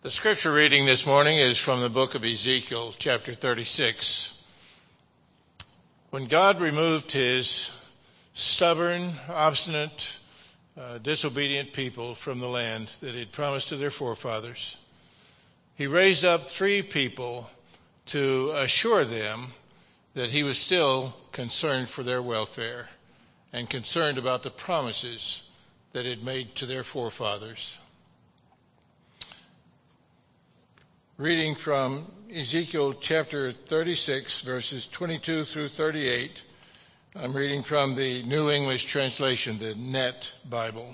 The scripture reading this morning is from the book of Ezekiel, chapter 36. When God removed his stubborn, obstinate, disobedient people from the land that he'd promised to their forefathers, he raised up three people to assure them that he was still concerned for their welfare and concerned about the promises that he'd made to their forefathers. Reading from Ezekiel chapter 36, verses 22 through 38. I'm reading from the New English Translation, the Net Bible.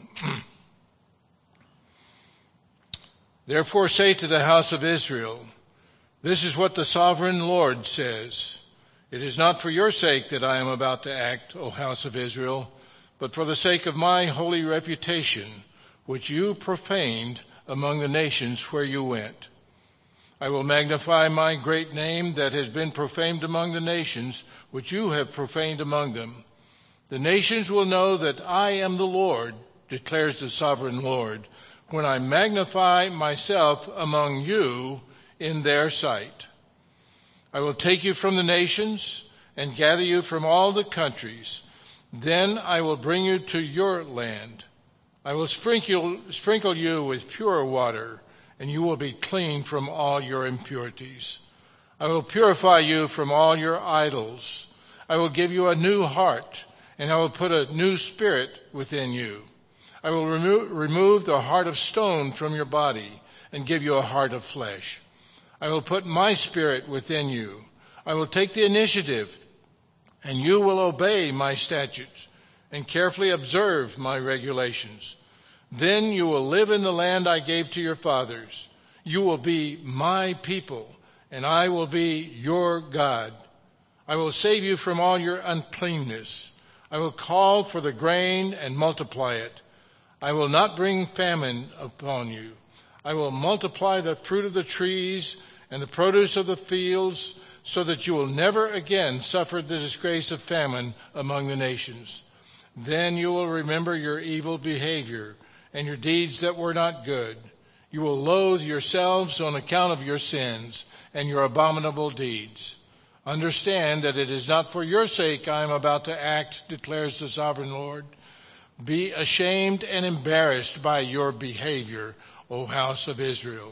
Therefore say to the house of Israel, this is what the sovereign Lord says. It is not for your sake that I am about to act, O house of Israel, but for the sake of my holy reputation, which you profaned among the nations where you went. I will magnify my great name that has been profaned among the nations, which you have profaned among them. The nations will know that I am the Lord, declares the sovereign Lord, when I magnify myself among you in their sight. I will take you from the nations and gather you from all the countries. Then I will bring you to your land. I will sprinkle you with pure water, and you will be clean from all your impurities. I will purify you from all your idols. I will give you a new heart, and I will put a new spirit within you. I will remove the heart of stone from your body and give you a heart of flesh. I will put my spirit within you. I will take the initiative, and you will obey my statutes and carefully observe my regulations. Then you will live in the land I gave to your fathers. You will be my people, and I will be your God. I will save you from all your uncleanness. I will call for the grain and multiply it. I will not bring famine upon you. I will multiply the fruit of the trees and the produce of the fields, so that you will never again suffer the disgrace of famine among the nations. Then you will remember your evil behavior and your deeds that were not good. You will loathe yourselves on account of your sins and your abominable deeds. Understand that it is not for your sake I am about to act, declares the sovereign Lord. Be ashamed and embarrassed by your behavior, O house of Israel.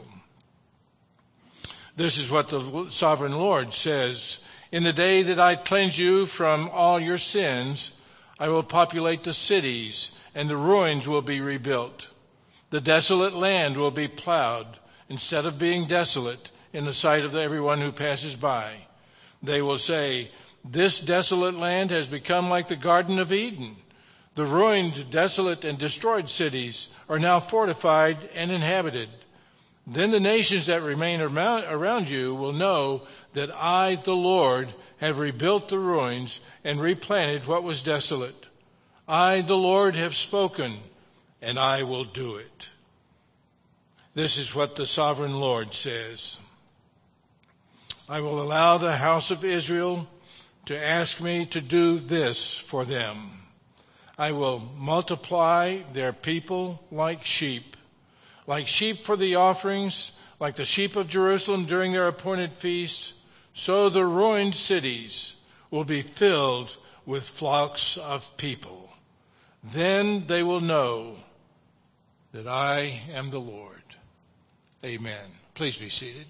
This is what the sovereign Lord says. In the day that I cleanse you from all your sins, I will populate the cities, and the ruins will be rebuilt. The desolate land will be plowed instead of being desolate in the sight of everyone who passes by. They will say, this desolate land has become like the Garden of Eden. The ruined, desolate, and destroyed cities are now fortified and inhabited. Then the nations that remain around you will know that I, the Lord, have rebuilt the ruins and replanted what was desolate. I, the Lord, have spoken, and I will do it. This is what the sovereign Lord says. I will allow the house of Israel to ask me to do this for them. I will multiply their people like sheep for the offerings, like the sheep of Jerusalem during their appointed feasts. So the ruined cities will be filled with flocks of people. Then they will know that I am the Lord. Amen. Please be seated.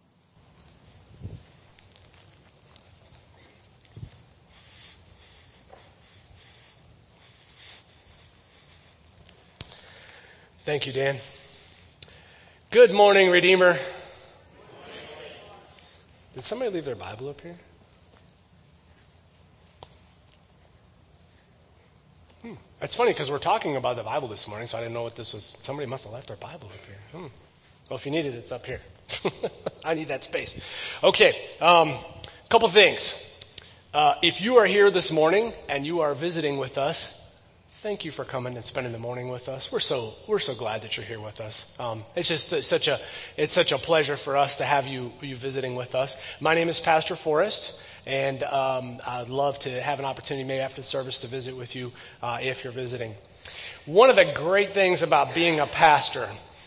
Thank you, Dan. Good morning, Redeemer. Did somebody leave their Bible up here? It's funny because we're talking about the Bible this morning, so I didn't know what this was. Somebody must have left their Bible up here. Well, if you need it, it's up here. I need that space. Okay, couple things. If you are here this morning and you are visiting with us, thank you for coming and spending the morning with us. We're so glad that you're here with us. It's just such a pleasure for us to have you visiting with us. My name is Pastor Forrest. And I'd love to have an opportunity maybe after the service to visit with you if you're visiting. One of the great things about being a pastor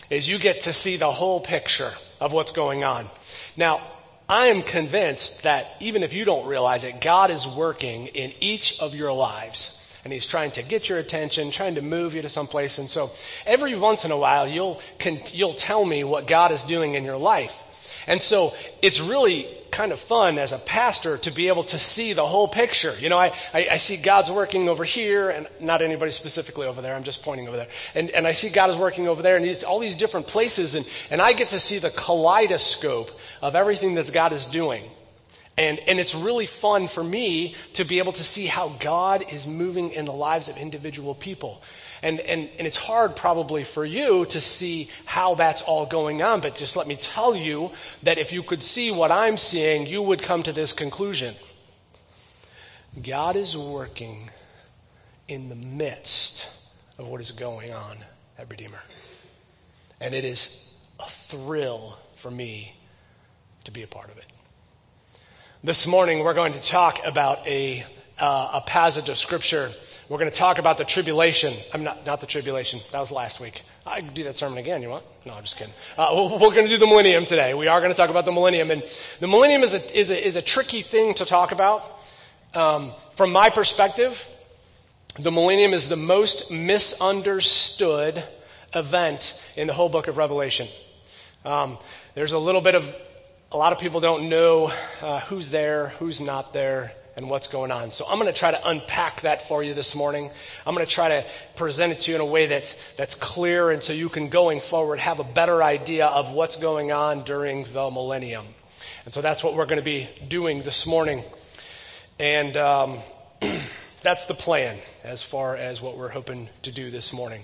is you get to see the whole picture of what's going on. Now, I am convinced that even if you don't realize it, God is working in each of your lives. And he's trying to get your attention, trying to move you to someplace. And so every once in a while, you'll tell me what God is doing in your life. And so it's really kind of fun as a pastor to be able to see the whole picture. You know, I see God's working over here, and not anybody specifically over there. I'm just pointing over there. And I see God is working over there, and all these different places. And I get to see the kaleidoscope of everything that God is doing. And it's really fun for me to be able to see how God is moving in the lives of individual people. And it's hard probably for you to see how that's all going on, but just let me tell you that if you could see what I'm seeing, you would come to this conclusion. God is working in the midst of what is going on at Redeemer. And it is a thrill for me to be a part of it. This morning we're going to talk about a passage of Scripture. We're going to talk about the tribulation. I'm not the tribulation. That was last week. I can do that sermon again. You want? No, I'm just kidding. We're going to do the millennium today. We are going to talk about the millennium, and the millennium is a tricky thing to talk about. From my perspective, the millennium is the most misunderstood event in the whole book of Revelation. There's a lot of people don't know who's there, who's not there, and what's going on. So I'm going to try to unpack that for you this morning. I'm going to try to present it to you in a way that's clear, and so you can, going forward, have a better idea of what's going on during the millennium. And so that's what we're going to be doing this morning. And that's the plan as far as what we're hoping to do this morning.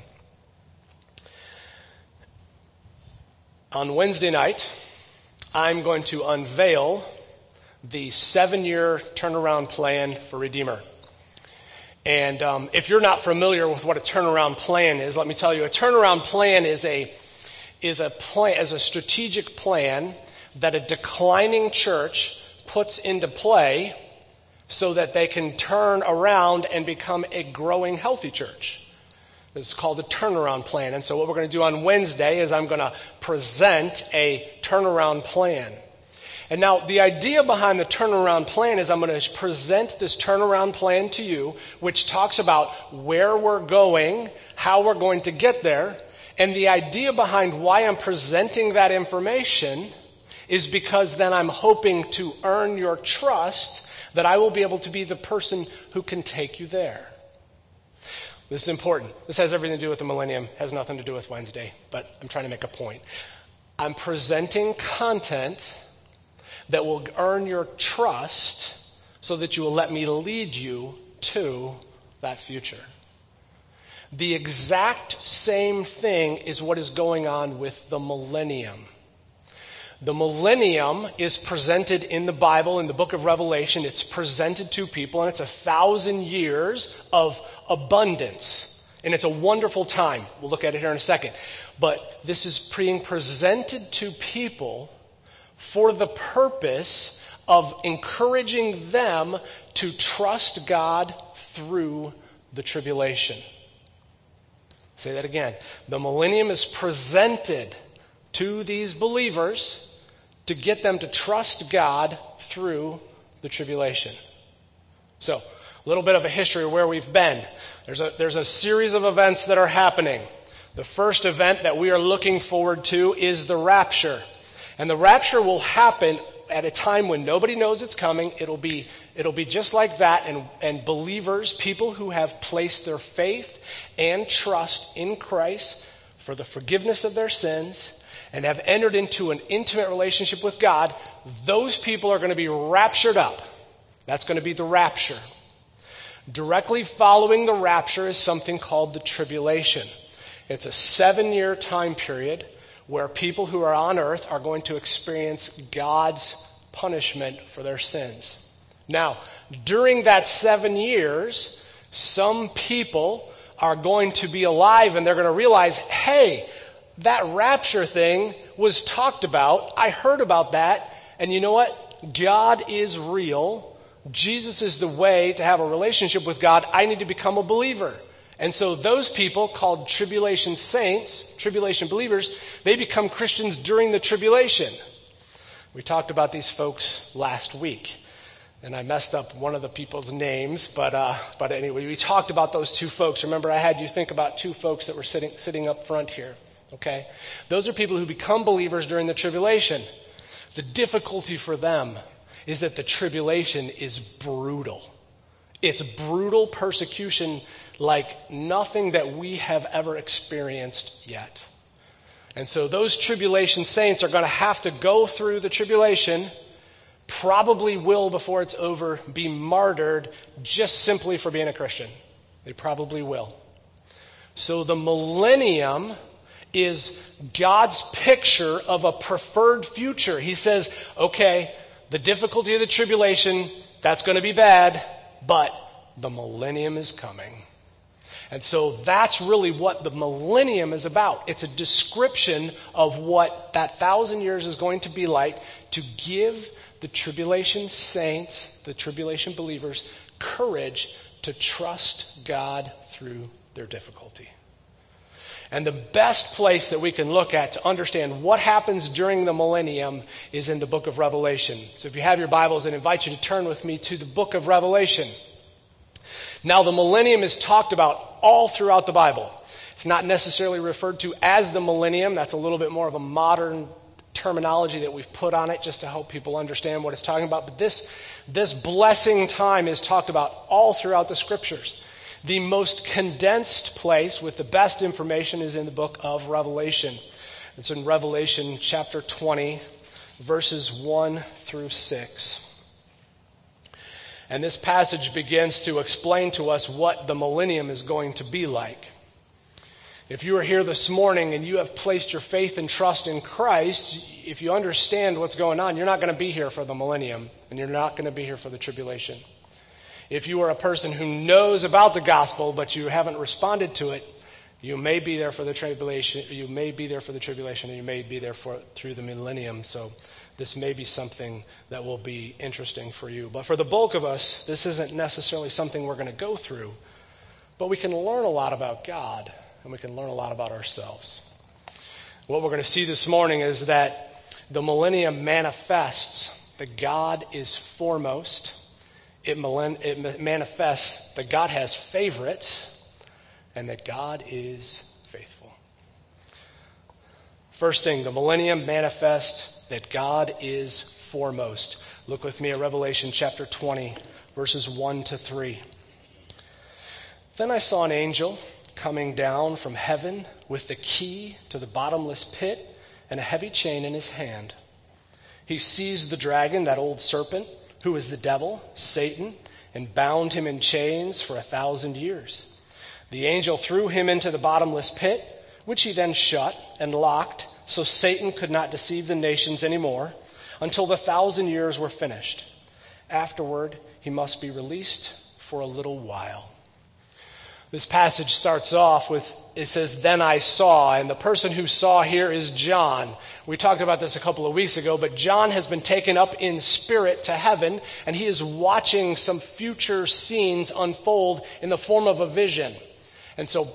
On Wednesday night, I'm going to unveil the 7-year turnaround plan for Redeemer. And if you're not familiar with what a turnaround plan is, let me tell you, a turnaround plan is a strategic plan that a declining church puts into play so that they can turn around and become a growing, healthy church. It's called a turnaround plan. And so what we're going to do on Wednesday is I'm going to present a turnaround plan. And now the idea behind the turnaround plan is I'm going to present this turnaround plan to you, which talks about where we're going, how we're going to get there. And the idea behind why I'm presenting that information is because then I'm hoping to earn your trust that I will be able to be the person who can take you there. This is important. This has everything to do with the millennium, has nothing to do with Wednesday, but I'm trying to make a point. I'm presenting content that will earn your trust so that you will let me lead you to that future. The exact same thing is what is going on with the millennium. The millennium is presented in the Bible, in the book of Revelation. It's presented to people, and it's 1,000 years of abundance. And it's a wonderful time. We'll look at it here in a second. But this is being presented to people for the purpose of encouraging them to trust God through the tribulation. Say that again. The millennium is presented to these believers to get them to trust God through the tribulation. So, a little bit of a history of where we've been. There's a series of events that are happening. The first event that we are looking forward to is the rapture. And the rapture will happen at a time when nobody knows it's coming. It'll be just like that, and believers, people who have placed their faith and trust in Christ for the forgiveness of their sins and have entered into an intimate relationship with God, those people are going to be raptured up. That's going to be the rapture. Directly following the rapture is something called the tribulation. It's a 7-year time period where people who are on earth are going to experience God's punishment for their sins. Now, during that 7 years, some people are going to be alive and they're going to realize, hey, that rapture thing was talked about. I heard about that. And you know what? God is real. Jesus is the way to have a relationship with God. I need to become a believer. And so those people called tribulation saints, tribulation believers, they become Christians during the tribulation. We talked about these folks last week. And I messed up one of the people's names, but anyway, we talked about those two folks. Remember, I had you think about two folks that were sitting up front here, okay? Those are people who become believers during the tribulation. The difficulty for them is that the tribulation is brutal. It's brutal persecution like nothing that we have ever experienced yet. And so those tribulation saints are going to have to go through the tribulation, probably will, before it's over, be martyred just simply for being a Christian. They probably will. So the millennium is God's picture of a preferred future. He says, okay, the difficulty of the tribulation, that's going to be bad, but the millennium is coming. And so that's really what the millennium is about. It's a description of what that 1,000 years is going to be like, to give the tribulation saints, the tribulation believers, courage to trust God through their difficulty. And the best place that we can look at to understand what happens during the millennium is in the book of Revelation. So if you have your Bibles, I invite you to turn with me to the book of Revelation. Now, the millennium is talked about all throughout the Bible. It's not necessarily referred to as the millennium. That's a little bit more of a modern terminology that we've put on it just to help people understand what it's talking about. But this blessing time is talked about all throughout the scriptures. The most condensed place with the best information is in the book of Revelation. It's in Revelation chapter 20, verses 1 through 6. And this passage begins to explain to us what the millennium is going to be like. If you are here this morning and you have placed your faith and trust in Christ, if you understand what's going on, you're not going to be here for the millennium, and you're not going to be here for the tribulation. If you are a person who knows about the gospel, but you haven't responded to it, you may be there for the tribulation, and you may be there through the millennium. So this may be something that will be interesting for you. But for the bulk of us, this isn't necessarily something we're going to go through. But we can learn a lot about God, and we can learn a lot about ourselves. What we're going to see this morning is that the millennium manifests that God is foremost. It manifests that God has favorites and that God is faithful. First thing, the millennium manifests that God is foremost. Look with me at Revelation chapter 20, verses 1 to 3. Then I saw an angel coming down from heaven with the key to the bottomless pit and a heavy chain in his hand. He seized the dragon, that old serpent, who is the devil, Satan, and bound him in chains for 1,000 years. The angel threw him into the bottomless pit, which he then shut and locked, so Satan could not deceive the nations anymore until the 1,000 years were finished. Afterward, he must be released for a little while. This passage starts off with, it says, then I saw, and the person who saw here is John. We talked about this a couple of weeks ago, but John has been taken up in spirit to heaven, and he is watching some future scenes unfold in the form of a vision. And so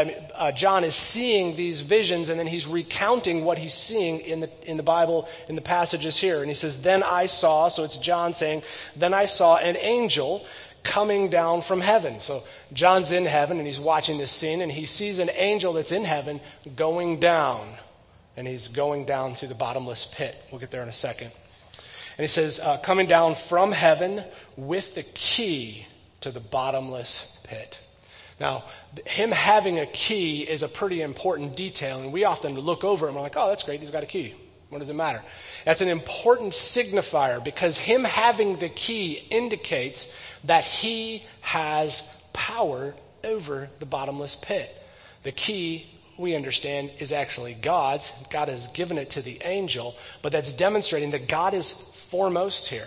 John is seeing these visions, and then he's recounting what he's seeing in the Bible, in the passages here. And he says, then I saw, so it's John saying, then I saw an angel coming down from heaven. So John's in heaven, and he's watching this scene, and he sees an angel that's in heaven going down. And he's going down to the bottomless pit. We'll get there in a second. And he says, coming down from heaven with the key to the bottomless pit. Now, him having a key is a pretty important detail, and we often look over and we're like, oh, that's great, he's got a key. What does it matter? That's an important signifier, because him having the key indicates that he has power over the bottomless pit. The key, we understand, is actually God's. God has given it to the angel, but that's demonstrating that God is foremost here.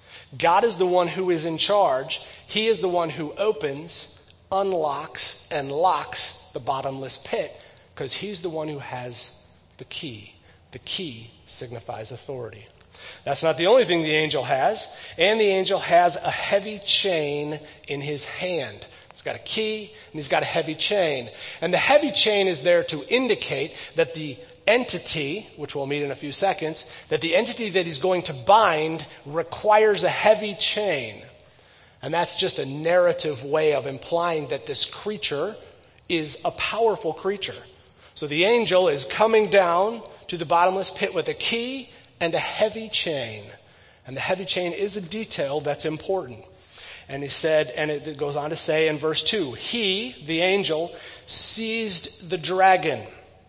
God is the one who is in charge. He is the one who opens, unlocks, and locks the bottomless pit, because he's the one who has the key. The key signifies authority. That's not the only thing the angel has. And the angel has a heavy chain in his hand. He's got a key, and he's got a heavy chain. And the heavy chain is there to indicate that the entity, which we'll meet in a few seconds, that the entity that he's going to bind requires a heavy chain. And that's just a narrative way of implying that this creature is a powerful creature. So the angel is coming down to the bottomless pit with a key and a heavy chain. And the heavy chain is a detail that's important. And he said, and it goes on to say in verse 2, he, the angel, seized the dragon.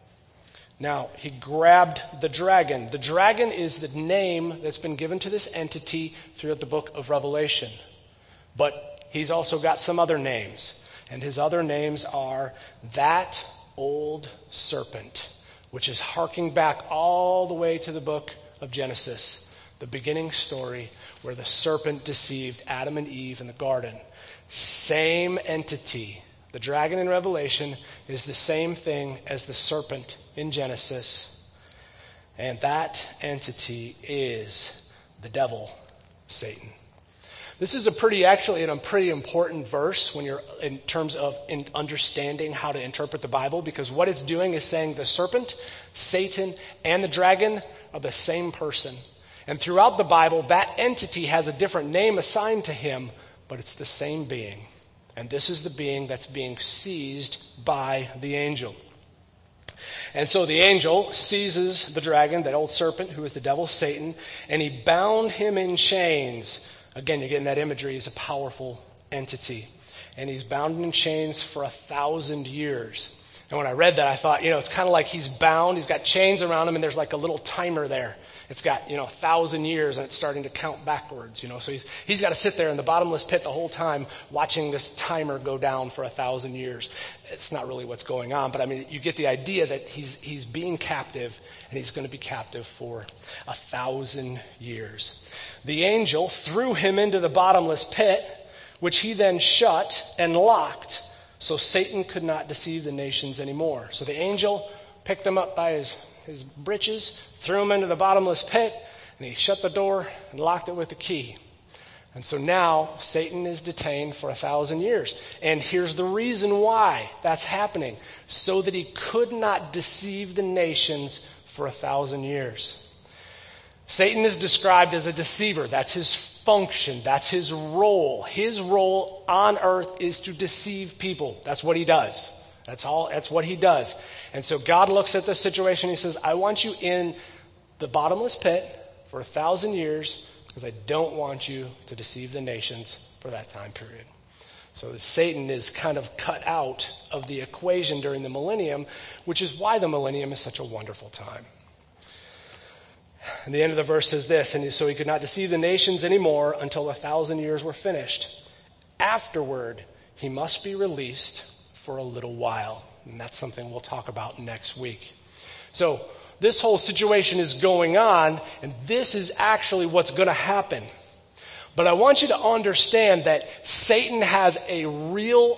Now, he grabbed the dragon. The dragon is the name that's been given to this entity throughout the book of Revelation. But he's also got some other names. And his other names are that old serpent, which is harking back all the way to the book of Genesis, the beginning story where the serpent deceived Adam and Eve in the garden. Same entity. The dragon in Revelation is the same thing as the serpent in Genesis. And that entity is the devil, Satan. This is a pretty important verse when you're in terms of understanding how to interpret the Bible, because what it's doing is saying the serpent, Satan, and the dragon are the same person. And throughout the Bible, that entity has a different name assigned to him, but it's the same being. And this is the being that's being seized by the angel. And so the angel seizes the dragon, that old serpent, who is the devil, Satan, and he bound him in chains. Again, you're getting that imagery. He's a powerful entity. And he's bound in chains for 1,000 years. And when I read that, I thought, it's kind of like he's bound. He's got chains around him, and there's like a little timer there. It's got, 1,000 years, and it's starting to count backwards, So he's got to sit there in the bottomless pit the whole time watching this timer go down for 1,000 years. It's not really what's going on, but you get the idea that he's being captive, and he's going to be captive for 1,000 years. The angel threw him into the bottomless pit, which he then shut and locked, so Satan could not deceive the nations anymore. So the angel picked him up by his breeches, threw him into the bottomless pit, and he shut the door and locked it with a key. And so now Satan is detained for 1,000 years. And here's the reason why that's happening: so that he could not deceive the nations for 1,000 years. Satan is described as a deceiver. That's his function. That's his role. His role on earth is to deceive people. That's what he does. That's what he does. And so God looks at this situation. He says, I want you in the bottomless pit for 1,000 years because I don't want you to deceive the nations for that time period. So Satan is kind of cut out of the equation during the millennium, which is why the millennium is such a wonderful time. And the end of the verse says this, and so he could not deceive the nations anymore until 1,000 years were finished. Afterward, he must be released for a little while. And that's something we'll talk about next week. So this whole situation is going on, and this is actually what's going to happen. But I want you to understand that Satan has a real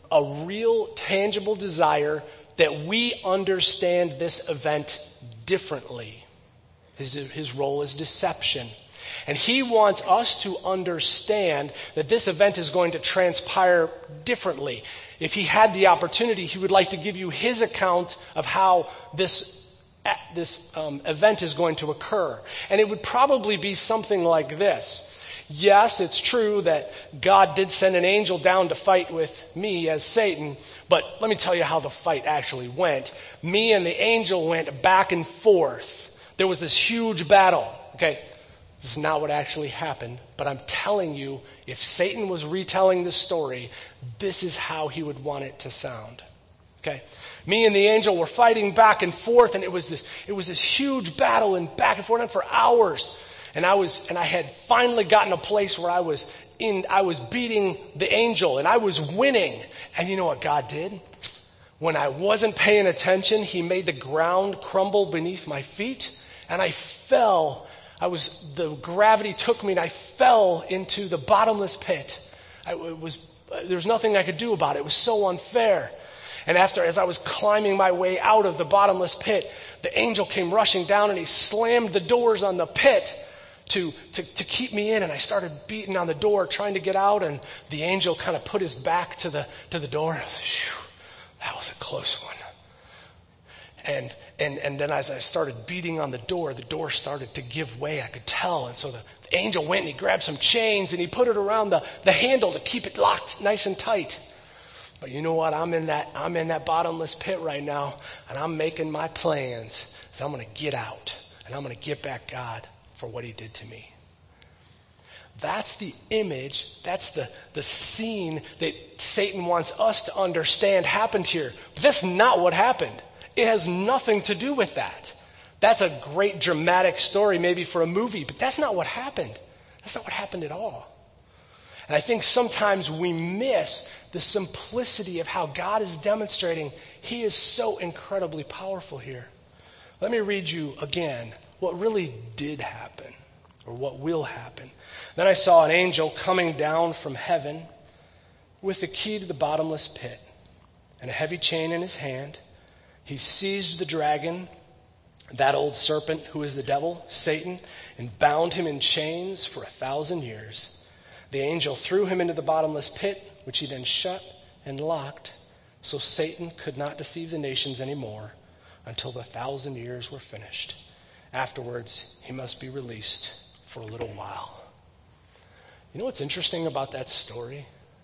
tangible desire that we understand this event differently. His role is deception. And he wants us to understand that this event is going to transpire differently. If he had the opportunity, he would like to give you his account of how this event is going to occur. And it would probably be something like this. Yes, it's true that God did send an angel down to fight with me as Satan, but let me tell you how the fight actually went. Me and the angel went back and forth. There was this huge battle. Okay, this is not what actually happened, but I'm telling you, if Satan was retelling this story, this is how he would want it to sound. Okay, me and the angel were fighting back and forth, and it was this huge battle and back and forth for hours. And I had finally gotten a place where I was beating the angel, and I was winning. And you know what God did? When I wasn't paying attention, he made the ground crumble beneath my feet, and I fell. The gravity took me, and I fell into the bottomless pit. There was nothing I could do about it. It was so unfair. And as I was climbing my way out of the bottomless pit, the angel came rushing down, and he slammed the doors on the pit to keep me in, and I started beating on the door, trying to get out, and the angel kind of put his back to the door. I was like, phew, that was a close one. And then as I started beating on the door started to give way. I could tell. And so the angel went and he grabbed some chains and he put it around the handle to keep it locked nice and tight. But you know what? I'm in that bottomless pit right now, and I'm making my plans. So I'm going to get out, and I'm going to get back God for what he did to me. That's the image, that's the scene that Satan wants us to understand happened here. But that's not what happened. It has nothing to do with that. That's a great dramatic story maybe for a movie, but that's not what happened. That's not what happened at all. And I think sometimes we miss the simplicity of how God is demonstrating he is so incredibly powerful here. Let me read you again what really did happen, or what will happen. Then I saw an angel coming down from heaven with the key to the bottomless pit and a heavy chain in his hand. He seized the dragon, that old serpent who is the devil, Satan, and bound him in chains for 1,000 years. The angel threw him into the bottomless pit, which he then shut and locked, so Satan could not deceive the nations anymore until the 1,000 years were finished. Afterwards, he must be released for a little while. You know what's interesting about that story?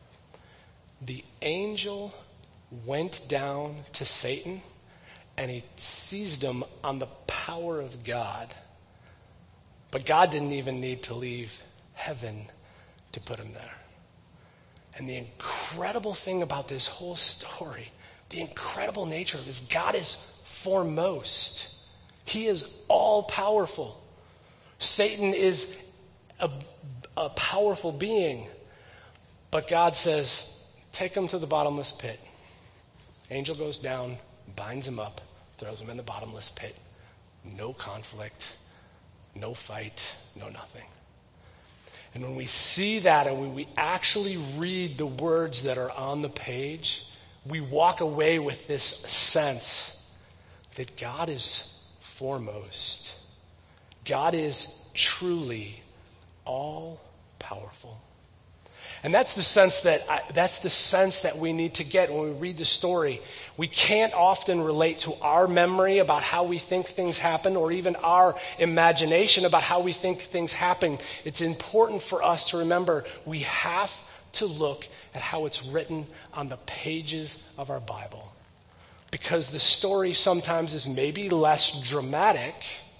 The angel went down to Satan and he seized him on the power of God. But God didn't even need to leave heaven to put him there. And the incredible thing about this whole story, the incredible nature of it is God is foremost. He is all powerful. Satan is a powerful being. But God says, take him to the bottomless pit. Angel goes down, binds him up, throws him in the bottomless pit. No conflict, no fight, no nothing. And when we see that and when we actually read the words that are on the page, we walk away with this sense that God is foremost. God is truly all powerful. And that's the sense that we need to get when we read the story. We can't often relate to our memory about how we think things happen, or even our imagination about how we think things happen. It's important for us to remember we have to look at how it's written on the pages of our Bible. Because the story sometimes is maybe less dramatic,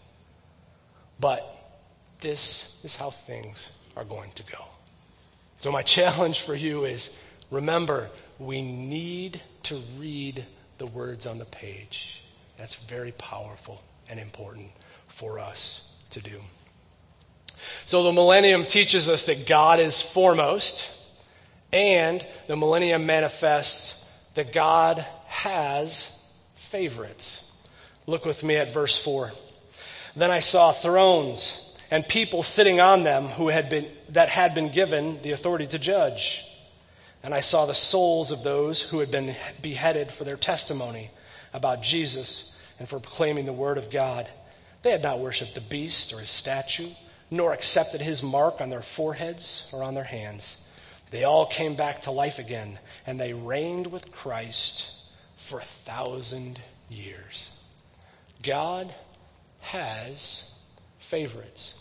but this is how things are going to go. So my challenge for you is, remember, we need to read the words on the page. That's very powerful and important for us to do. So the millennium teaches us that God is foremost, and the millennium manifests that God has favorites. Look with me at verse 4. Then I saw thrones and people sitting on them that had been given the authority to judge. And I saw the souls of those who had been beheaded for their testimony about Jesus and for proclaiming the word of God. They had not worshipped the beast or his statue, nor accepted his mark on their foreheads or on their hands. They all came back to life again, and they reigned with Christ for 1,000 years. God has favorites.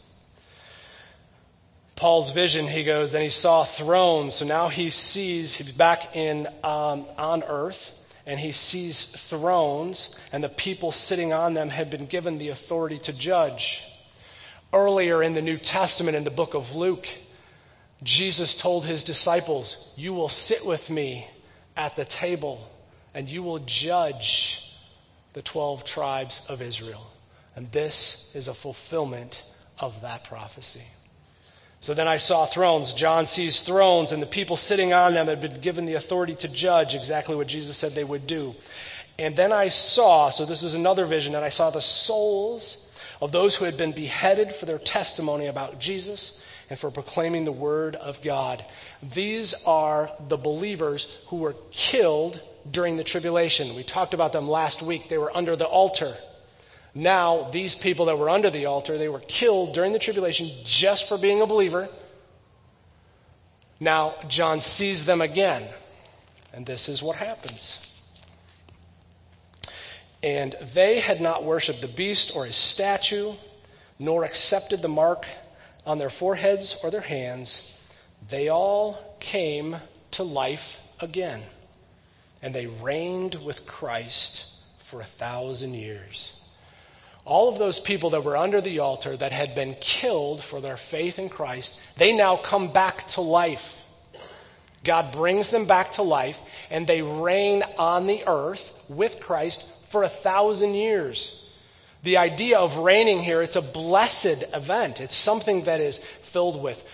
Paul's vision, he goes, then he saw thrones. So now he's back on earth, and he sees thrones, and the people sitting on them had been given the authority to judge. Earlier in the New Testament, in the book of Luke, Jesus told his disciples, you will sit with me at the table, and you will judge the 12 tribes of Israel. And this is a fulfillment of that prophecy. So then I saw thrones. John sees thrones, and the people sitting on them had been given the authority to judge, exactly what Jesus said they would do. And then I saw, so this is another vision, and I saw the souls of those who had been beheaded for their testimony about Jesus and for proclaiming the word of God. These are the believers who were killed during the tribulation. We talked about them last week. They were under the altar. Now, these people that were under the altar, they were killed during the tribulation just for being a believer. Now, John sees them again, and this is what happens. And they had not worshipped the beast or his statue, nor accepted the mark on their foreheads or their hands. They all came to life again, and they reigned with Christ for 1,000 years. All of those people that were under the altar that had been killed for their faith in Christ, they now come back to life. God brings them back to life, and they reign on the earth with Christ for 1,000 years. The idea of reigning here, it's a blessed event. It's something that is filled with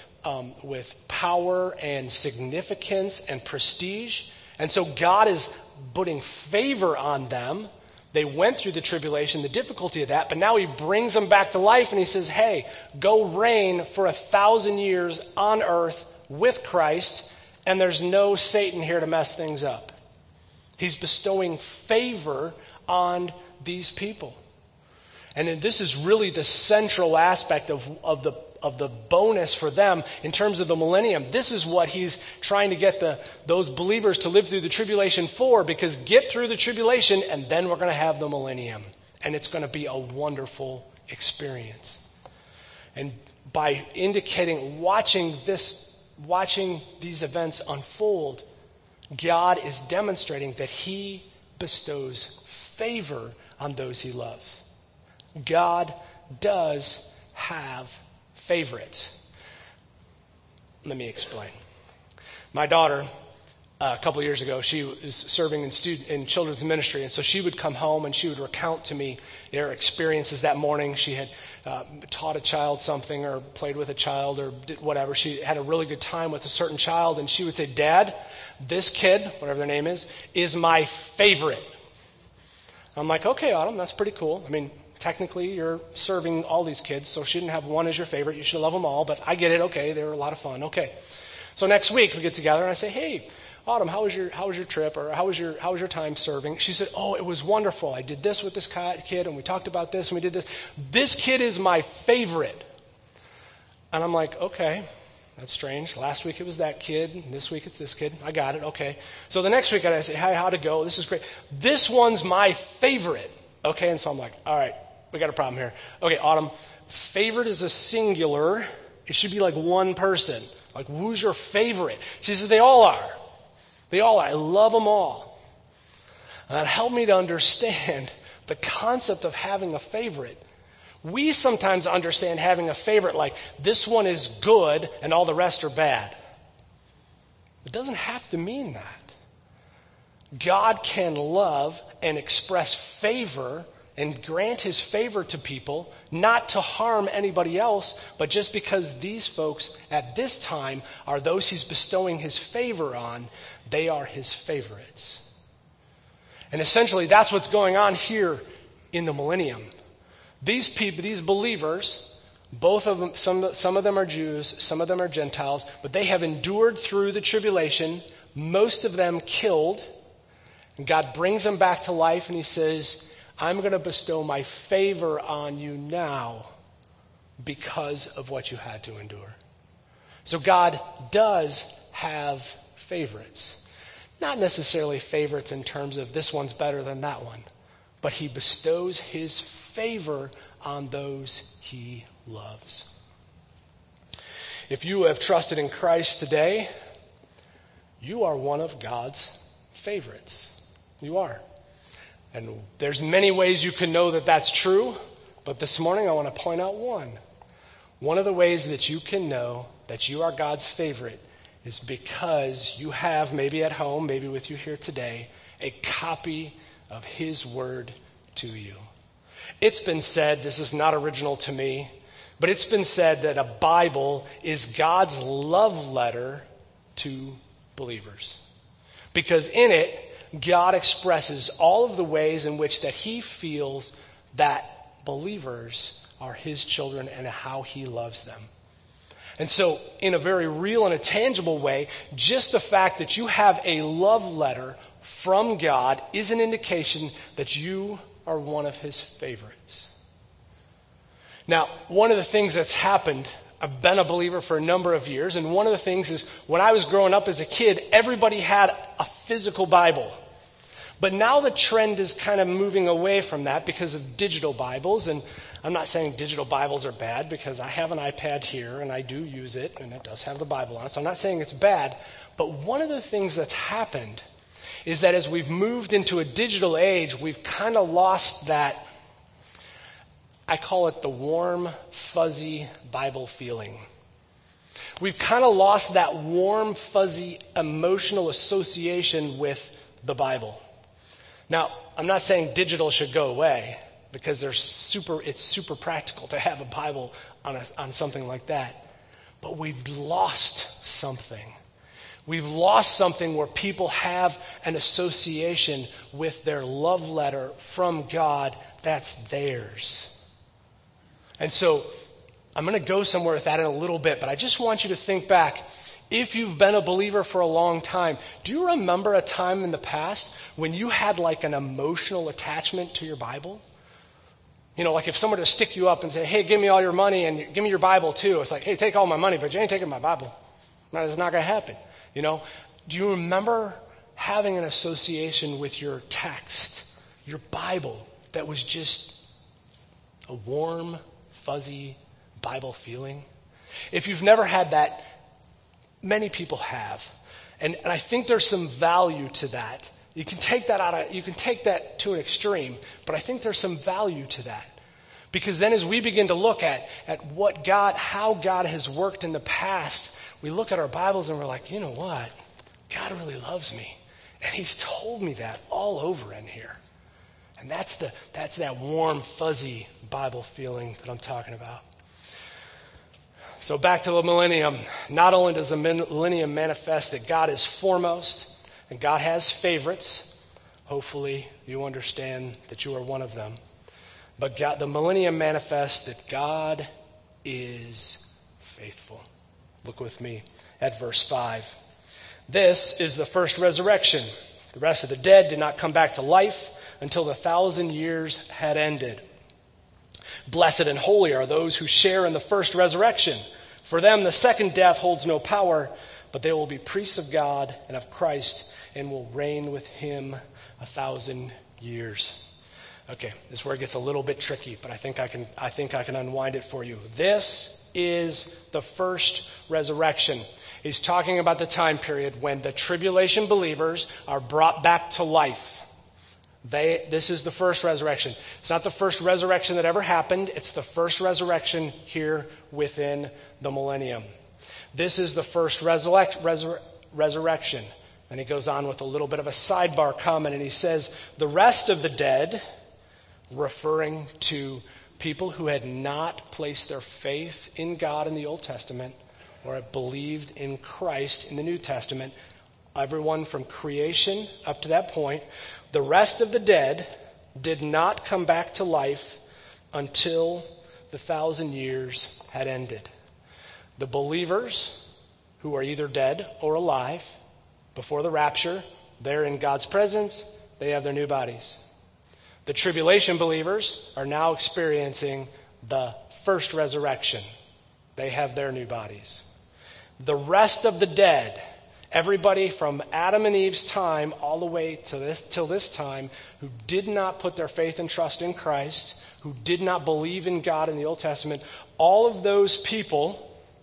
power and significance and prestige. And so God is putting favor on them. They went through the tribulation, the difficulty of that, but now he brings them back to life and he says, hey, go reign for 1,000 years on earth with Christ, and there's no Satan here to mess things up. He's bestowing favor on these people. And this is really the central aspect of the bonus for them in terms of the millennium. This is what he's trying to get those believers to live through the tribulation for, because get through the tribulation and then we're going to have the millennium. And it's going to be a wonderful experience. And by watching these events unfold, God is demonstrating that he bestows favor on those he loves. God does have favorites. Let me explain. My daughter, a couple of years ago, she was serving in children's ministry, and so she would come home and she would recount to me their experiences that morning. She had taught a child something or played with a child or did whatever. She had a really good time with a certain child, and she would say, Dad, this kid, whatever their name is my favorite. I'm like, okay, Autumn, that's pretty cool. I mean, technically, you're serving all these kids, so she didn't have one as your favorite. You should love them all, but I get it. Okay, they were a lot of fun. Okay. So next week, we get together, and I say, hey, Autumn, how was your trip, or how was your time serving? She said, oh, it was wonderful. I did this with this kid, and we talked about this, and we did this. This kid is my favorite. And I'm like, okay, that's strange. Last week it was that kid, and this week it's this kid. I got it, okay. So the next week I say, hi, how'd it go? This is great. This one's my favorite. Okay, and so I'm like, all right, we got a problem here. Okay, Autumn, favorite is a singular. It should be like one person. Like, who's your favorite? She says, they all are. They all are. I love them all. And that helped me to understand the concept of having a favorite. We sometimes understand having a favorite like, this one is good and all the rest are bad. It doesn't have to mean that. God can love and express favor and grant his favor to people, not to harm anybody else, but just because these folks at this time are those he's bestowing his favor on, they are his favorites. And essentially that's what's going on here in the millennium. These people, these believers, both of them, some of them are Jews, some of them are Gentiles, but they have endured through the tribulation, most of them killed, and God brings them back to life and he says, I'm going to bestow my favor on you now because of what you had to endure. So God does have favorites. Not necessarily favorites in terms of this one's better than that one, but he bestows his favor on those he loves. If you have trusted in Christ today, you are one of God's favorites. You are. And there's many ways you can know that that's true, but this morning I want to point out one. One of the ways that you can know that you are God's favorite is because you have, maybe at home, maybe with you here today, a copy of his word to you. It's been said, this is not original to me, but it's been said that a Bible is God's love letter to believers. Because in it, God expresses all of the ways in which that he feels that believers are his children and how he loves them. And so, in a very real and a tangible way, just the fact that you have a love letter from God is an indication that you are one of his favorites. Now, one of the things that's happened, I've been a believer for a number of years, and one of the things is when I was growing up as a kid, everybody had a physical Bible. But now the trend is kind of moving away from that because of digital Bibles. And I'm not saying digital Bibles are bad, because I have an iPad here and I do use it, and it does have the Bible on it. So I'm not saying it's bad. But one of the things that's happened is that as we've moved into a digital age, we've kind of lost that, I call it the warm, fuzzy Bible feeling. We've kind of lost that warm, fuzzy emotional association with the Bible. Now, I'm not saying digital should go away, because it's super practical to have a Bible on something like that. But we've lost something. We've lost something where people have an association with their love letter from God that's theirs. And so I'm going to go somewhere with that in a little bit, but I just want you to think back. If you've been a believer for a long time, do you remember a time in the past when you had like an emotional attachment to your Bible? You know, like if someone were to stick you up and say, hey, give me all your money and give me your Bible too. It's like, hey, take all my money, but you ain't taking my Bible. No, it's not going to happen. You know, do you remember having an association with your text, your Bible, that was just a warm, fuzzy Bible feeling? If you've never had that, many people have. And I think there's some value to that. You can take that to an extreme, but I think there's some value to that. Because then as we begin to look at how God has worked in the past, we look at our Bibles and we're like, you know what? God really loves me. And he's told me that all over in here. And that's that warm, fuzzy Bible feeling that I'm talking about. So back to the millennium. Not only does the millennium manifest that God is foremost and God has favorites, hopefully you understand that you are one of them, but the millennium manifests that God is faithful. Look with me at verse 5. This is the first resurrection. The rest of the dead did not come back to life until the 1,000 years had ended. Blessed and holy are those who share in the first resurrection. For them, the second death holds no power, but they will be priests of God and of Christ and will reign with him 1,000 years. Okay, this is where it gets a little bit tricky, but I think I can unwind it for you. This is the first resurrection. He's talking about the time period when the tribulation believers are brought back to life. This is the first resurrection. It's not the first resurrection that ever happened. It's the first resurrection here within the millennium. This is the first resurrection. And he goes on with a little bit of a sidebar comment, and he says, the rest of the dead, referring to people who had not placed their faith in God in the Old Testament or have believed in Christ in the New Testament, everyone from creation up to that point, the rest of the dead did not come back to life until the 1,000 years had ended. The believers who are either dead or alive before the rapture, they're in God's presence, they have their new bodies. The tribulation believers are now experiencing the first resurrection. They have their new bodies. The rest of the dead, everybody from Adam and Eve's time all the way till this time, who did not put their faith and trust in Christ, who did not believe in God in the Old Testament, all of those people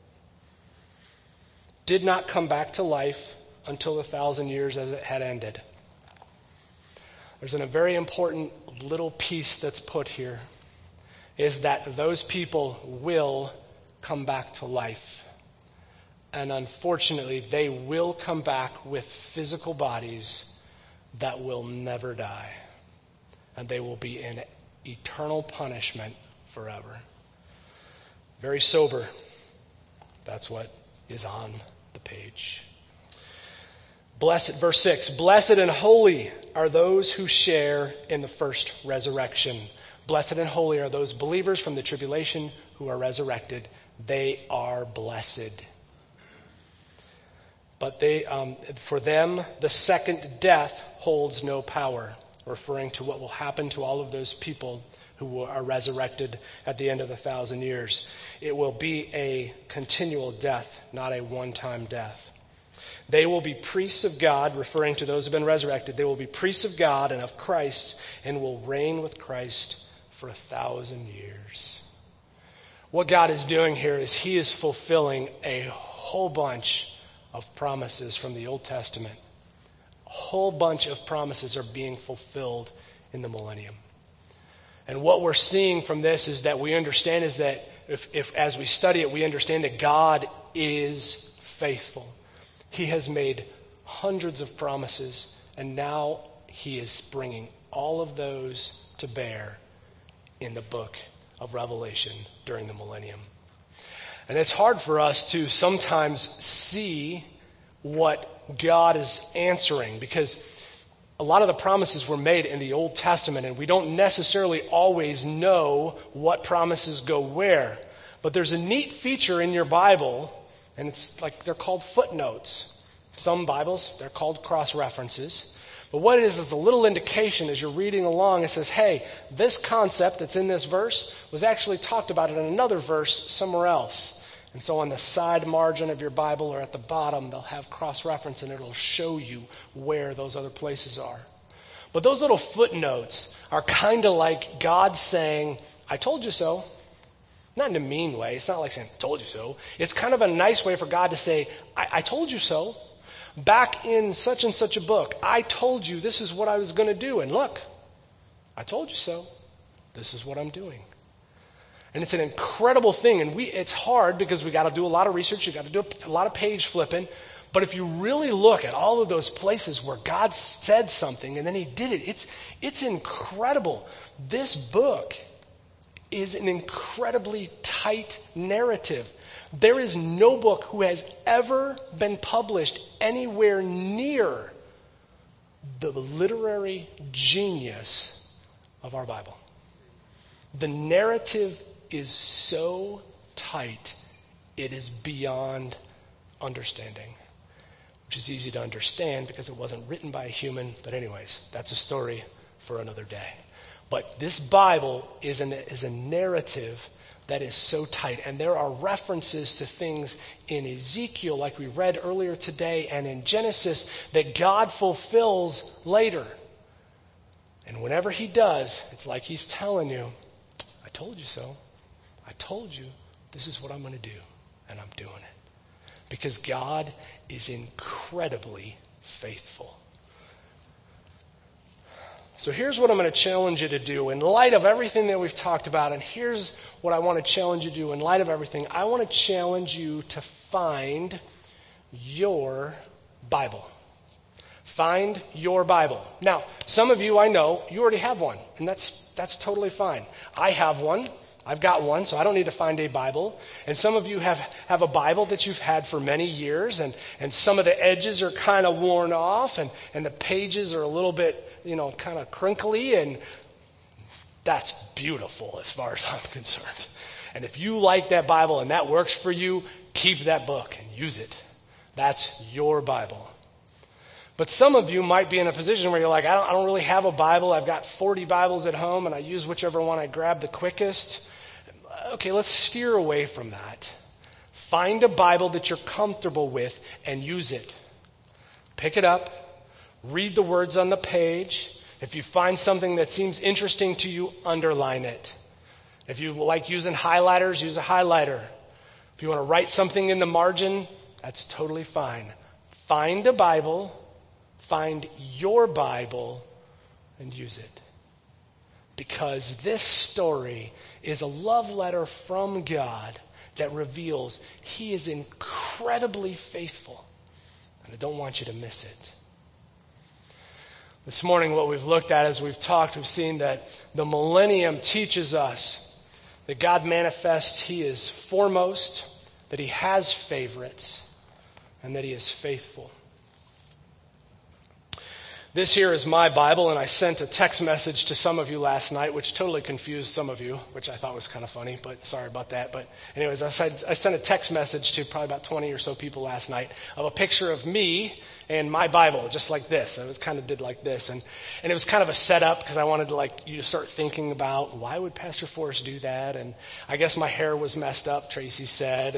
did not come back to life until the 1,000 years as it had ended. There's a very important little piece that's put here, is that those people will come back to life. And unfortunately, they will come back with physical bodies that will never die. And they will be in eternal punishment forever. Very sober. That's what is on the page. Blessed, verse 6, blessed and holy are those who share in the first resurrection. Blessed and holy are those believers from the tribulation who are resurrected. They are blessed. But for them, the second death holds no power. referring to what will happen to all of those people who are resurrected at the end of the 1,000 years. It will be a continual death, not a one-time death. They will be priests of God, referring to those who have been resurrected. They will be priests of God and of Christ and will reign with Christ for 1,000 years. What God is doing here is he is fulfilling a whole bunch of promises from the Old Testament. A whole bunch of promises are being fulfilled in the millennium. And what we're seeing from this is that we understand is that if as we study it, we understand that God is faithful. He has made hundreds of promises, and now he is bringing all of those to bear in the book of Revelation during the millennium. And it's hard for us to sometimes see what God is answering, because a lot of the promises were made in the Old Testament, and we don't necessarily always know what promises go where. But there's a neat feature in your Bible, and it's like they're called footnotes. Some Bibles, they're called cross-references. But what it is a little indication as you're reading along. It says, hey, this concept that's in this verse was actually talked about in another verse somewhere else. And so on the side margin of your Bible or at the bottom, they'll have cross-reference, and it'll show you where those other places are. But those little footnotes are kind of like God saying, I told you so. Not in a mean way. It's not like saying, I told you so. It's kind of a nice way for God to say, I told you so. Back in such and such a book, I told you this is what I was going to do. And look, I told you so. This is what I'm doing. And it's an incredible thing. And it's hard because we got to do a lot of research. You got to do a lot of page flipping. But if you really look at all of those places where God said something and then he did it, it's incredible. This book is an incredibly tight narrative. There is no book who has ever been published anywhere near the literary genius of our Bible. The narrative is so tight, it is beyond understanding, which is easy to understand because it wasn't written by a human. But anyways, that's a story for another day. But this Bible is a narrative that is so tight. And there are references to things in Ezekiel, like we read earlier today, and in Genesis that God fulfills later. And whenever he does, it's like he's telling you, I told you so. I told you this is what I'm going to do, and I'm doing it. Because God is incredibly faithful. So here's what I'm going to challenge you to do in light of everything that we've talked about, and here's what I want to challenge you to do in light of everything. I want to challenge you to find your Bible. Find your Bible. Now, some of you I know, you already have one, and that's totally fine. I have one. I've got one, so I don't need to find a Bible. And some of you have a Bible that you've had for many years, and some of the edges are kind of worn off, and the pages are a little bit, kind of crinkly, and that's beautiful as far as I'm concerned. And if you like that Bible and that works for you, keep that book and use it. That's your Bible. But some of you might be in a position where you're like, I don't really have a Bible. I've got 40 Bibles at home, and I use whichever one I grab the quickest. Okay, let's steer away from that. Find a Bible that you're comfortable with and use it. Pick it up. Read the words on the page. If you find something that seems interesting to you, underline it. If you like using highlighters, use a highlighter. If you want to write something in the margin, that's totally fine. Find a Bible, find your Bible, and use it. Because this story is a love letter from God that reveals he is incredibly faithful. And I don't want you to miss it. This morning, what we've looked at as we've talked, we've seen that the millennium teaches us that God manifests he is foremost, that he has favorites, and that he is faithful. This here is my Bible, and I sent a text message to some of you last night, which totally confused some of you, which I thought was kind of funny, but sorry about that. But anyways, I sent a text message to probably about 20 or so people last night of a picture of me and my Bible, just like this. I kind of did like this. And it was kind of a setup because I wanted to you to start thinking about why would Pastor Forrest do that? And I guess my hair was messed up, Tracy said.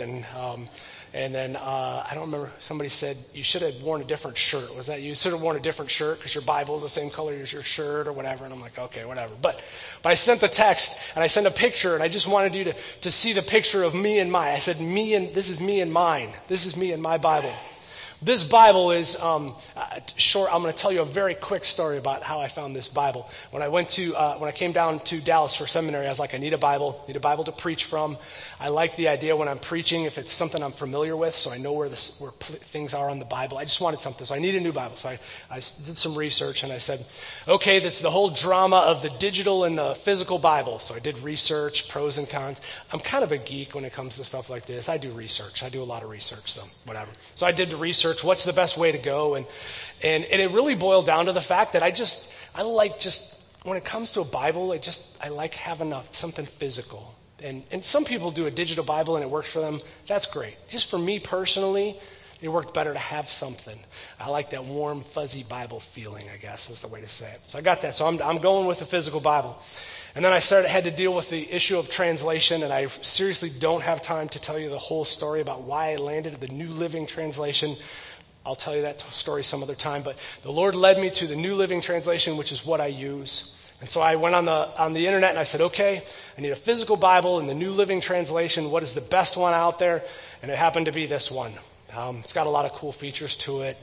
And then I don't remember, somebody said, you should have worn a different shirt. Was that you? You should have worn a different shirt because your Bible is the same color as your shirt or whatever. And I'm like, okay, whatever. But I sent the text and I sent a picture and I just wanted you to see the picture of me and mine. I said, this is me and mine. This is me and my Bible. This Bible is short. I'm going to tell you a very quick story about how I found this Bible. When I came down to Dallas for seminary, I was like, I need a Bible to preach from. I like the idea when I'm preaching, if it's something I'm familiar with, so I know where things are on the Bible. I just wanted something, so I need a new Bible. So I did some research, and I said, okay, that's the whole drama of the digital and the physical Bible. So I did research, pros and cons. I'm kind of a geek when it comes to stuff like this. I do research. I do a lot of research, so whatever. So I did the research. What's the best way to go? And it really boiled down to the fact that I like when it comes to a Bible, I like having something physical. And some people do a digital Bible and it works for them. That's great. Just for me personally, it worked better to have something. I like that warm, fuzzy Bible feeling, I guess is the way to say it. So I got that. So I'm going with a physical Bible. And then I had to deal with the issue of translation, and I seriously don't have time to tell you the whole story about why I landed at the New Living Translation. I'll tell you that story some other time. But the Lord led me to the New Living Translation, which is what I use. And so I went on the internet and I said, okay, I need a physical Bible in the New Living Translation. What is the best one out there? And it happened to be this one. It's got a lot of cool features to it.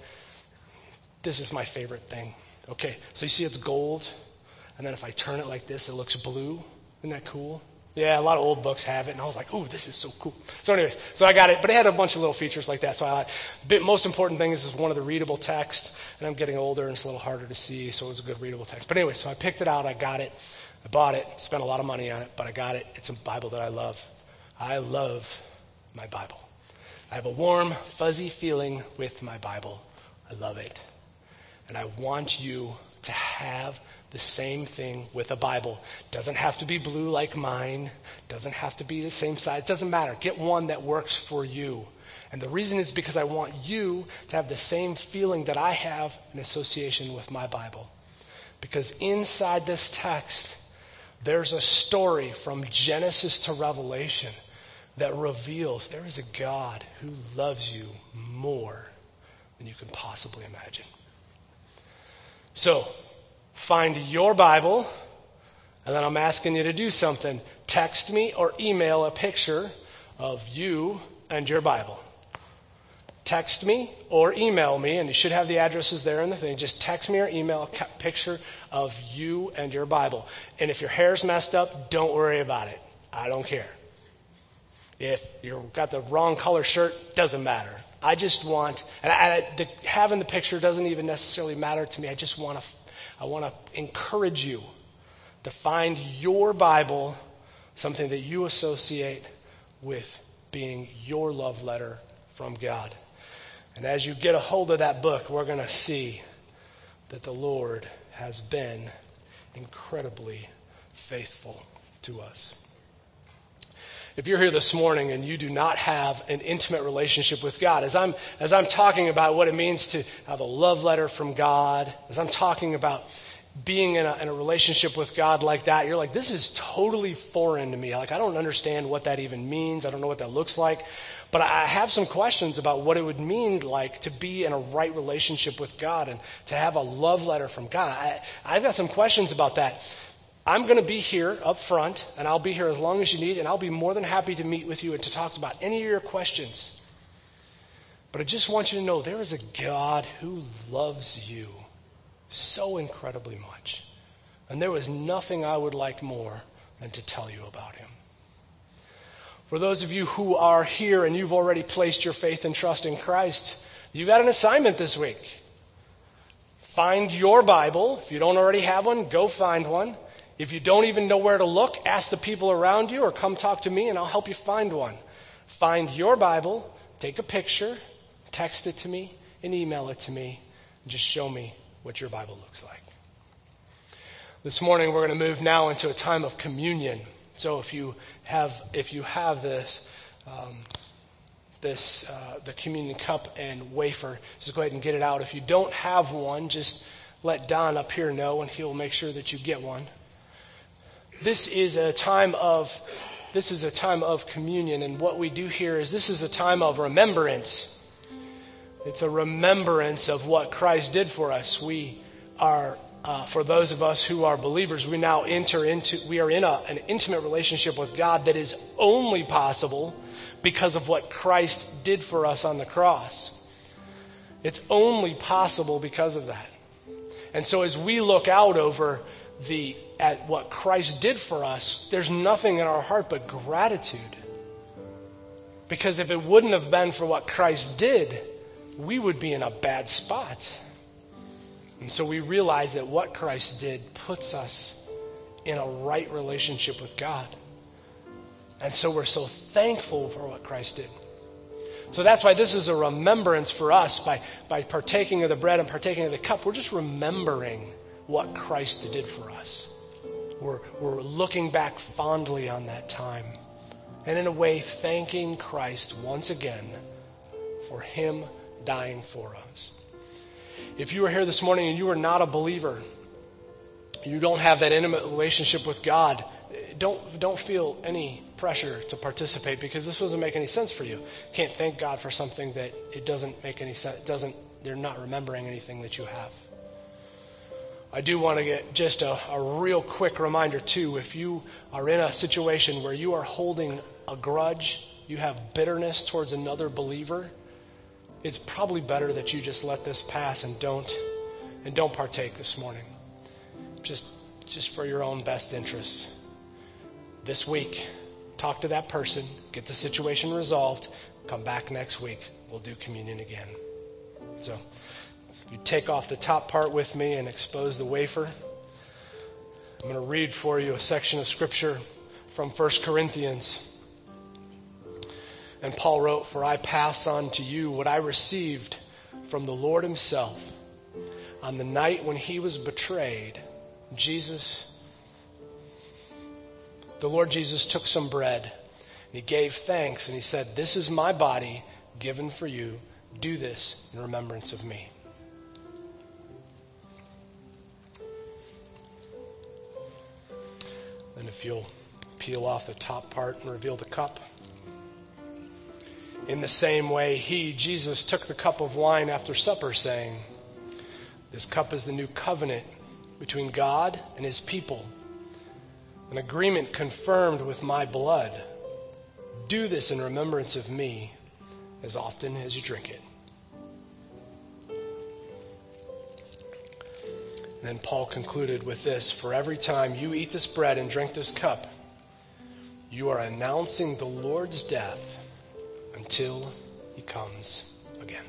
This is my favorite thing. Okay, so you see it's gold. And then if I turn it like this, it looks blue. Isn't that cool? Yeah, a lot of old books have it. And I was like, ooh, this is so cool. So anyways, so I got it. But it had a bunch of little features like that. So most important thing is one of the readable text. And I'm getting older and it's a little harder to see. So it was a good readable text. But anyway, so I picked it out. I got it. I bought it. Spent a lot of money on it. But I got it. It's a Bible that I love. I love my Bible. I have a warm, fuzzy feeling with my Bible. I love it. And I want you to have the same thing with a Bible. Doesn't have to be blue like mine. Doesn't have to be the same size. It doesn't matter. Get one that works for you. And the reason is because I want you to have the same feeling that I have in association with my Bible. Because inside this text, there's a story from Genesis to Revelation that reveals there is a God who loves you more than you can possibly imagine. So, find your Bible, and then I'm asking you to do something. Text me or email a picture of you and your Bible. Text me or email me, and you should have the addresses there in the thing. Just text me or email a picture of you and your Bible. And if your hair's messed up, don't worry about it. I don't care. If you've got the wrong color shirt, doesn't matter. I just want, having the picture doesn't even necessarily matter to me. I want to encourage you to find your Bible, something that you associate with being your love letter from God. And as you get a hold of that book, we're going to see that the Lord has been incredibly faithful to us. If you're here this morning and you do not have an intimate relationship with God, as I'm talking about what it means to have a love letter from God, as I'm talking about being in a relationship with God like that, you're like, this is totally foreign to me. Like, I don't understand what that even means. I don't know what that looks like. But I have some questions about what it would mean like to be in a right relationship with God and to have a love letter from God. I've got some questions about that. I'm going to be here up front, and I'll be here as long as you need, and I'll be more than happy to meet with you and to talk about any of your questions. But I just want you to know there is a God who loves you so incredibly much. And there was nothing I would like more than to tell you about him. For those of you who are here and you've already placed your faith and trust in Christ, you've got an assignment this week. Find your Bible. If you don't already have one, go find one. If you don't even know where to look, ask the people around you or come talk to me and I'll help you find one. Find your Bible, take a picture, text it to me, and email it to me, and just show me what your Bible looks like. This morning we're going to move now into a time of communion. So if you have this the communion cup and wafer. Just go ahead and get it out. If you don't have one, just let Don up here know, and he'll make sure that you get one. This is a time of communion, and what we do here is this is a time of remembrance. It's a remembrance of what Christ did for us. We are, for those of us who are believers, we are in an intimate relationship with God that is only possible because of what Christ did for us on the cross. It's only possible because of that. And so as we look out at what Christ did for us, there's nothing in our heart but gratitude. Because if it wouldn't have been for what Christ did, we would be in a bad spot. And so we realize that what Christ did puts us in a right relationship with God. And so we're so thankful for what Christ did. So that's why this is a remembrance for us. By partaking of the bread and partaking of the cup, we're just remembering what Christ did for us. We're looking back fondly on that time. And in a way, thanking Christ once again for him dying for us. If you are here this morning and you are not a believer, you don't have that intimate relationship with God, don't feel any pressure to participate, because this doesn't make any sense for you. You can't thank God for something that it doesn't make any sense. They're not remembering anything that you have. I do want to get just a real quick reminder too. If you are in a situation where you are holding a grudge, you have bitterness towards another believer, it's probably better that you just let this pass and don't partake this morning. Just for your own best interest. This week, talk to that person, get the situation resolved, come back next week. We'll do communion again. So, you take off the top part with me and expose the wafer. I'm going to read for you a section of scripture from 1 Corinthians. And Paul wrote, "For I pass on to you what I received from the Lord himself. On the night when he was betrayed, the Lord Jesus took some bread, and he gave thanks, and he said, 'This is my body given for you. Do this in remembrance of me.'" And if you'll peel off the top part and reveal the cup. In the same way, Jesus, took the cup of wine after supper, saying, "This cup is the new covenant between God and his people, an agreement confirmed with my blood. Do this in remembrance of me as often as you drink it." And then Paul concluded with this: "For every time you eat this bread and drink this cup, you are announcing the Lord's death until he comes again."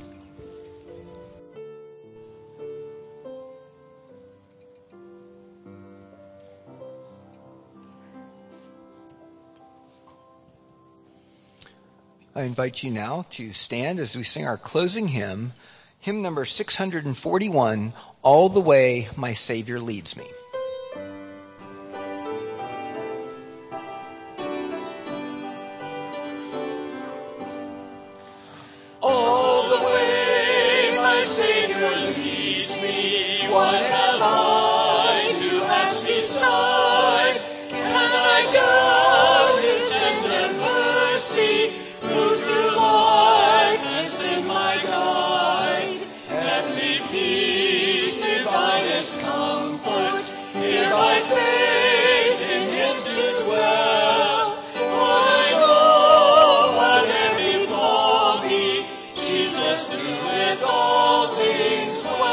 I invite you now to stand as we sing our closing hymn, hymn number 641, "All the Way My Savior Leads Me." All the way my Savior leads me, what have I to ask beside? Can I doubt his tender mercy, who through life has been my guide? Heavenly peace, divinest comfort, here by faith in him to dwell. For I know whatever befall me, Jesus doeth all things well.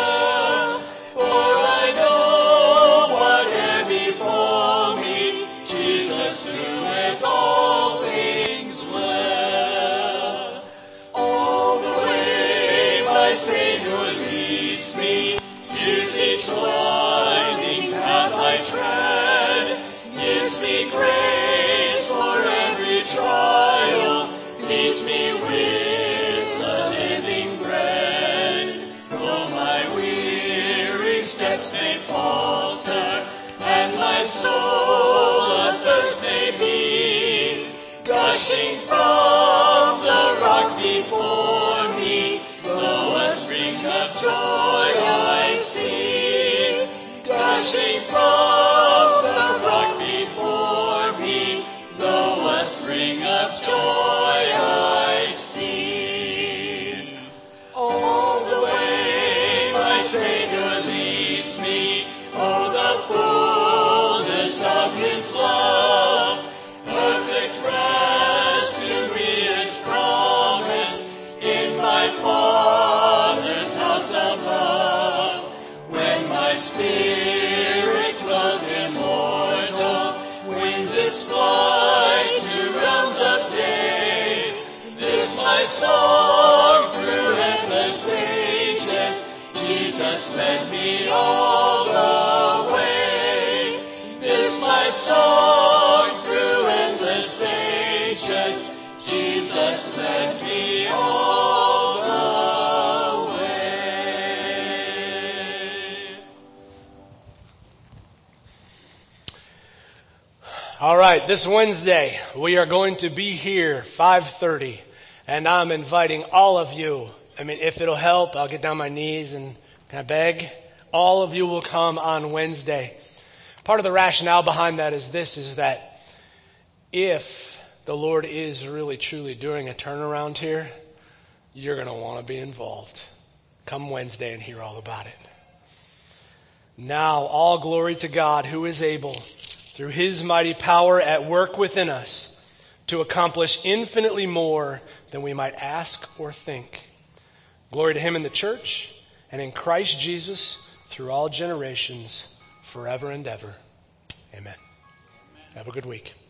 has led me all the way. All right, this Wednesday, we are going to be here 5:30, and I'm inviting all of you. I mean, if it'll help, I'll get down on my knees and can I beg? All of you will come on Wednesday. Part of the rationale behind that is this, is that if the Lord is really truly doing a turnaround here, you're going to want to be involved. Come Wednesday and hear all about it. Now, all glory to God, who is able, through his mighty power at work within us, to accomplish infinitely more than we might ask or think. Glory to him in the church and in Christ Jesus through all generations, forever and ever. Amen. Have a good week.